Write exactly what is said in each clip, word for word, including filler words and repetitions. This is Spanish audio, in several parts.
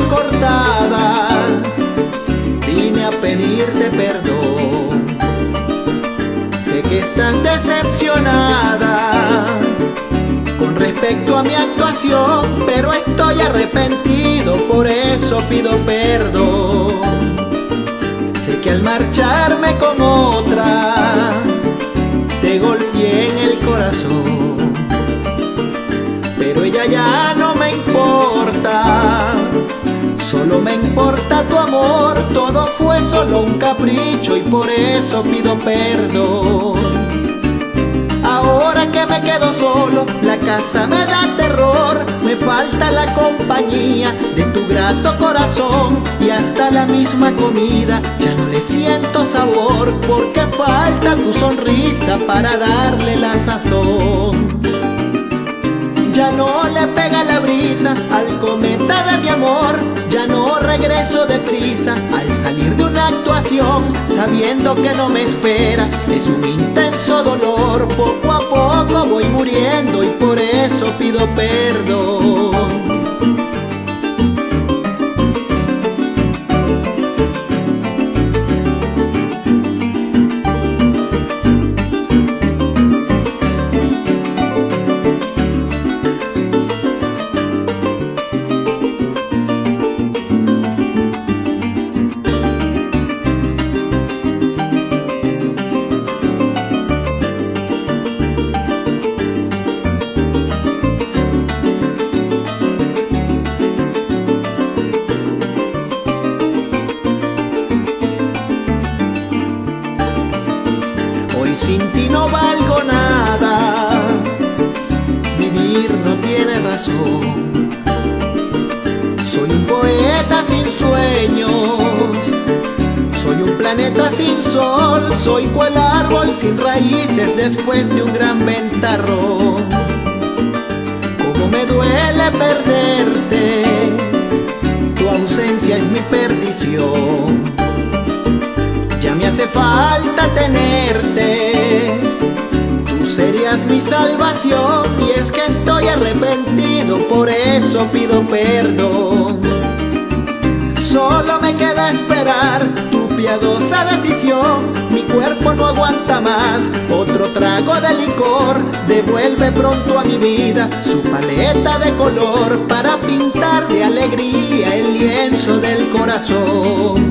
cortadas, vine a pedirte perdón. Sé que estás decepcionada con respecto a mi actuación, pero estoy arrepentido, por eso pido perdón. Sé que al marcharme con otra te golpeé en el corazón, pero ella ya no me importa, solo me importa tu amor. Todo fue solo un capricho y por eso pido perdón. Ahora que me quedo solo, la casa me da terror. Me falta la compañía de tu grato corazón, y hasta la misma comida ya no le siento sabor, porque falta tu sonrisa para darle la sazón. Ya no le pega la brisa al cometa de mi amor, ya no regreso deprisa al salir de una actuación, sabiendo que no me esperas, es un intenso dolor. Poco a poco voy muriendo y por eso pido perdón. Hoy sin ti no valgo nada, vivir no tiene razón. Soy un poeta sin sueños, soy un planeta sin sol, soy cual árbol sin raíces después de un gran ventarrón. Cómo me duele perderte, tu ausencia es mi perdición. Ya me hace falta tenerte, tú serías mi salvación, y es que estoy arrepentido, por eso pido perdón. Solo me queda esperar tu piadosa decisión, mi cuerpo no aguanta más otro trago de licor. Devuelve pronto a mi vida su paleta de color, para pintar de alegría el lienzo del corazón.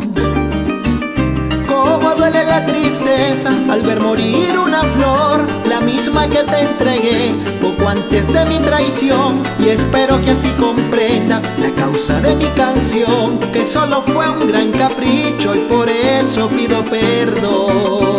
Cómo duele la tristeza al ver morir una flor, la misma que te entregué poco antes de mi traición, y espero que así comprendas la causa de mi canción, que solo fue un gran capricho y por eso pido perdón.